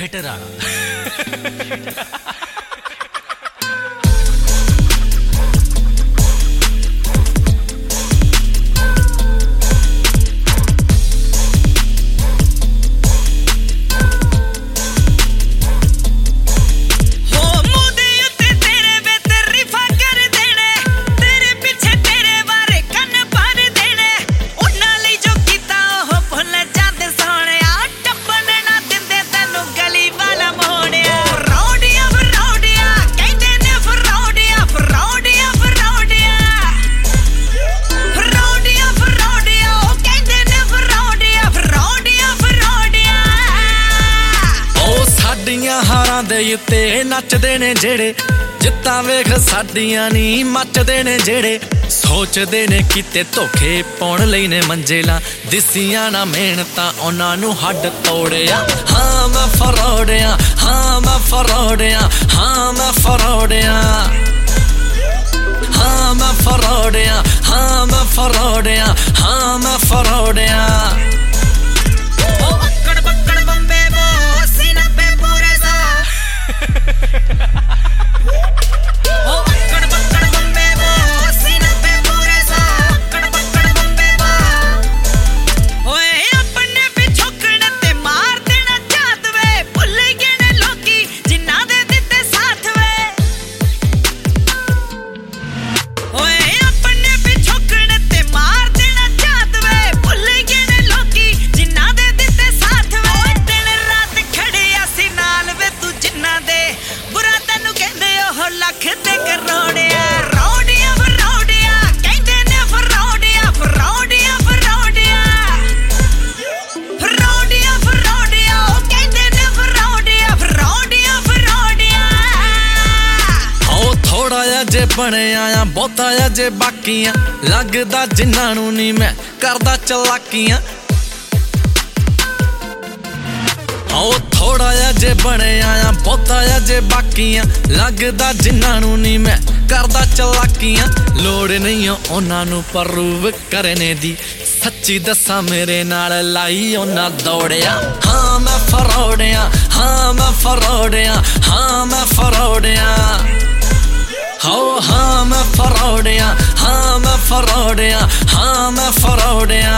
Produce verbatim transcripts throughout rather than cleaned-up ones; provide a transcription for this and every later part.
Theatre वाला। हारां दे उत्ते नचदे ने जेड़े जित्तां वेख साडियां नी मचदे ने जेड़े सोचदे ने किते धोखे पाउण लई ने मंजिलां दिसियां ना मेहनतां उन्हां नूं हड्ड तोड़िया। हाँ मैं फरोड़िया, हाँ मैं फरोड़िया, हाँ मैं फरोड़िया, हाँ मैं फरोड़िया, हाँ मैं फरोड़िया, हाँ मैं फरोड़िया। जे बने आया बहुता आ जे बाकियां लगदा जिन्हां नूं नी मैं करदा चलाकियां। आओ थोड़ा आ जे बने आया बहुता आ जे बाकियां लगदा जिन्हां नूं नी मैं करदा चलाकियां। लोड़ नहीं उन्हां नूं प्रूव करने दी सच्ची दसा मेरे नाल लाई उन्हां दौड़िया। हाँ मैं फरोड़िया, हाँ मैं फरोड़िया, हाँ मैं फरोड़िया, हो हाँ मैं फरोड़िया, हाँ मैं फरोड़िया, हाँ मैं फरोड़िया।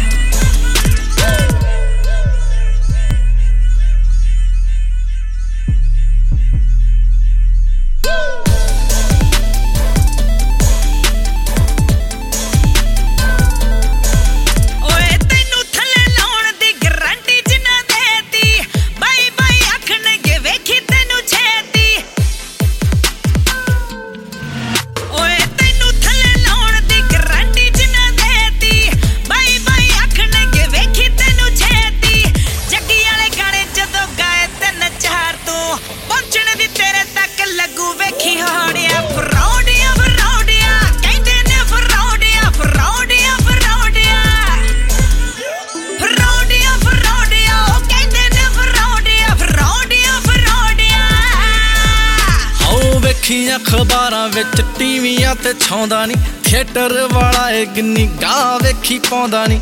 अखबारां विच टीवियां ते छाउंदा नी थिएटर वाला ए गिन्नी गा वेखी पाउंदा नी।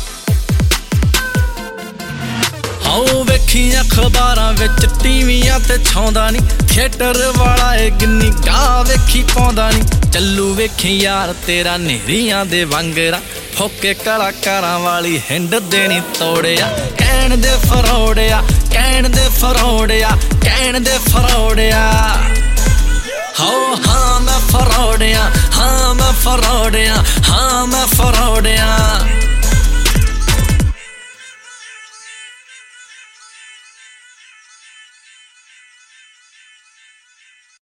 आओ वेखी अखबारां विच टीवियां ते छाउंदा नी थिएटर वाला ए गिन्नी गा वेखी पाउंदा नी। चलू वेखी यार तेरा नेरियां दे वांगरा फोके कलाकारां वाली हिंड देनी तोड़िया। कहण दे फरोड़िया, कहण दे फरोड़िया, कहण दे फरोड़िया। हो हाँ मैं फरोड़िया, हाँ मैं फरोड़िया, हाँ मैं फरोड़िया।